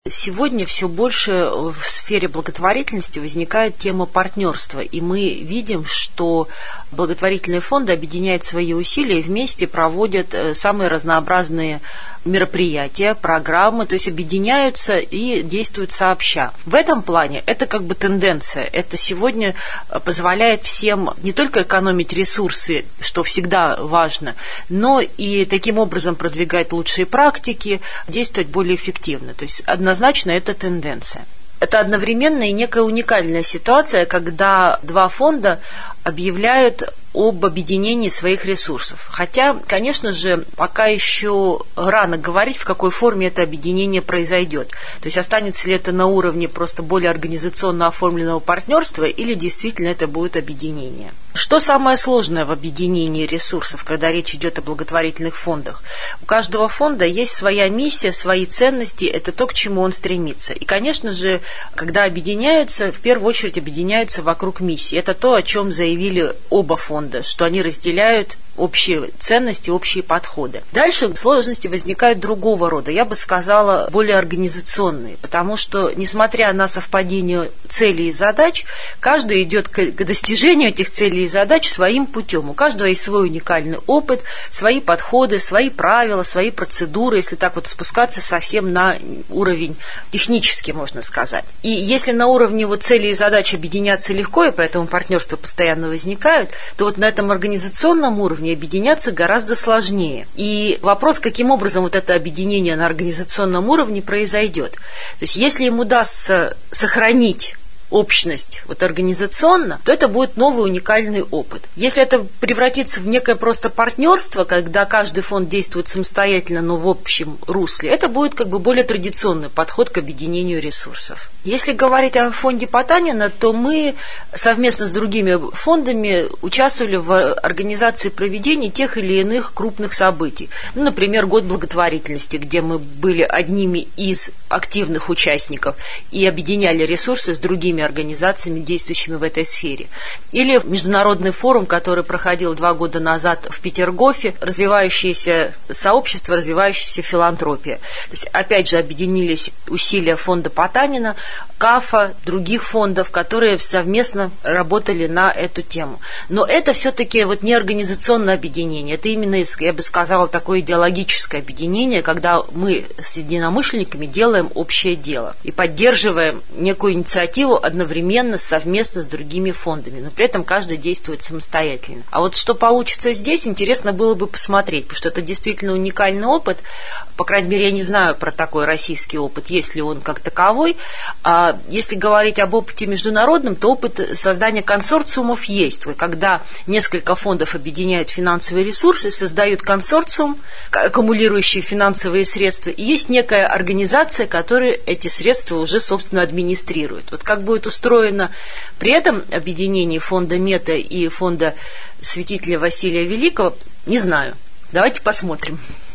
Сегодня все больше в сфере благотворительности возникает тема партнерства, и мы видим, что благотворительные фонды объединяют свои усилия и вместе проводят самые разнообразные мероприятия, программы, то есть объединяются и действуют сообща. В этом плане это как бы тенденция. Это сегодня позволяет всем не только экономить ресурсы, что всегда важно, но и таким образом продвигать лучшие практики, действовать более эффективно. То есть однозначно это тенденция. Это одновременно и некая уникальная ситуация, когда два фонда объявляют об объединении своих ресурсов. Хотя, конечно же, пока еще рано говорить, в какой форме это объединение произойдет. То есть останется ли это на уровне просто более организационно оформленного партнерства или действительно это будет объединение. Что самое сложное в объединении ресурсов, когда речь идет о благотворительных фондах? У каждого фонда есть своя миссия, свои ценности, это то, к чему он стремится. И, конечно же, когда объединяются, в первую очередь объединяются вокруг миссии. Это то, о чем заявили оба фонда, что они разделяют общие ценности, общие подходы. Дальше сложности возникают другого рода, я бы сказала, более организационные, потому что, несмотря на совпадение целей и задач, каждый идет к достижению этих целей и задач своим путем. У каждого есть свой уникальный опыт, свои подходы, свои правила, свои процедуры, если так вот спускаться совсем на уровень технический, можно сказать. И если на уровне вот целей и задач объединяться легко, и поэтому партнерства постоянно возникают, то вот на этом организационном уровне объединяться гораздо сложнее. И вопрос, каким образом вот это объединение на организационном уровне произойдет. То есть, если им удастся сохранить общность вот организационно, то это будет новый уникальный опыт. Если это превратится в некое просто партнерство, когда каждый фонд действует самостоятельно, но в общем русле, это будет как бы более традиционный подход к объединению ресурсов. Если говорить о фонде Потанина, то мы совместно с другими фондами участвовали в организации проведения тех или иных крупных событий. Ну, например, Год благотворительности, где мы были одними из активных участников и объединяли ресурсы с другими организациями, действующими в этой сфере. Или международный форум, который проходил 2 года назад в Петергофе, развивающееся сообщество, развивающаяся филантропия. То есть, опять же, объединились усилия фонда Потанина, КАФа, других фондов, которые совместно работали на эту тему. Но это все-таки вот не организационное объединение, это именно, я бы сказала, такое идеологическое объединение, когда мы с единомышленниками делаем общее дело и поддерживаем некую инициативу одновременно, совместно с другими фондами, но при этом каждый действует самостоятельно. А вот что получится здесь, интересно было бы посмотреть, потому что это действительно уникальный опыт. По крайней мере, я не знаю про такой российский опыт, есть ли он как таковой. А если говорить об опыте международном, то опыт создания консорциумов есть, когда несколько фондов объединяют финансовые ресурсы, создают консорциум, аккумулирующий финансовые средства, и есть некая организация, которая эти средства уже, собственно, администрирует. Вот как будет устроено при этом объединение фонда Мета и фонда святителя Василия Великого, не знаю. Давайте посмотрим.